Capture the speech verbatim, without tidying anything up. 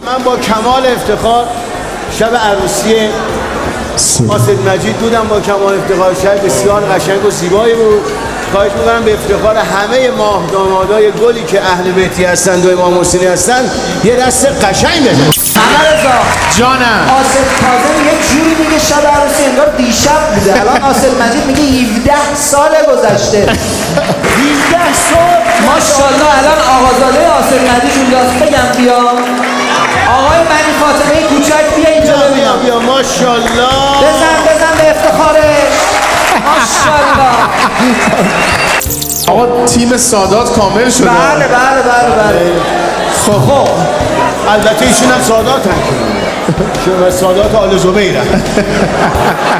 من با کمال افتخار شب عروسی قاصد مجید بودم. با کمال افتخار شب بسیار قشنگ و زیبایی بود. خواهش می‌کنم به افتخار همه ماه دامادای گلی که اهل بیتی هستند و امام حسینی هستند یه دست قشنگ بزن. محمد جانم. قاصد کاظم یه جوری میگه شب عروسی انگار دیشب بوده. الان قاصد مجید میگه هفده سال گذشته. هفده سال ماشاءالله. الان آقازاده قاصد مجید اونجاست. بگم بیا آقای بنی فاطمه کوچک بیا اینجا ببینم. بیا بیا ماشاءالله. بزن بزن به افتخارش. ماشاءالله. آقا تیم سادات کامل شده. بله بله بله بله. خب خب البته ایشون هم سادات هم. شما سادات آل زبیره.